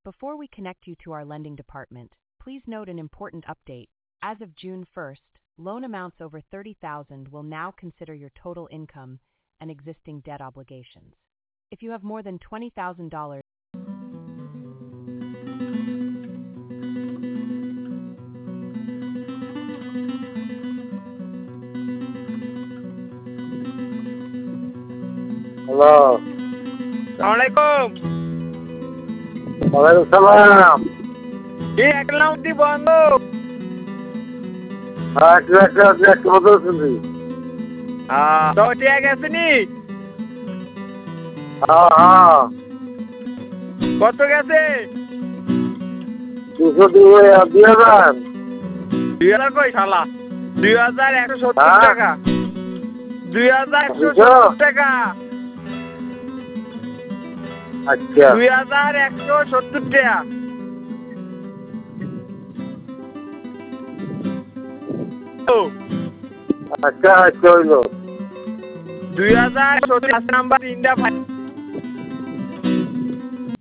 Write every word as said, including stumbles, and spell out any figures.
Before we connect you to our lending department, please note an important update. As of June first, loan amounts over thirty thousand dollars will now consider your total income and existing debt obligations. If you have more than twenty thousand dollars, Hello. Assalamualaikum. Waalaikumsalam. Ki account di বন্ধ হ্যাঁ ঠিক আছে আপনি একটা কথা শুনছি হ্যাঁ তো ঠিক আছে নি হ্যাঁ হ্যাঁ কত গেছে দুশো দুই দুই হাজার দুই হাজার কই শালা দুই হাজার একশো সত্তর হ্যাঁ? টাকা দুই হাজার একশো দুশো? সত্তর টাকা আচ্ছা দুই হাজার একশো সত্তর টাকা ও আচ্ছা আচ্ছা হইলো দুই হাজার সত্তর নাম্বার তিনটা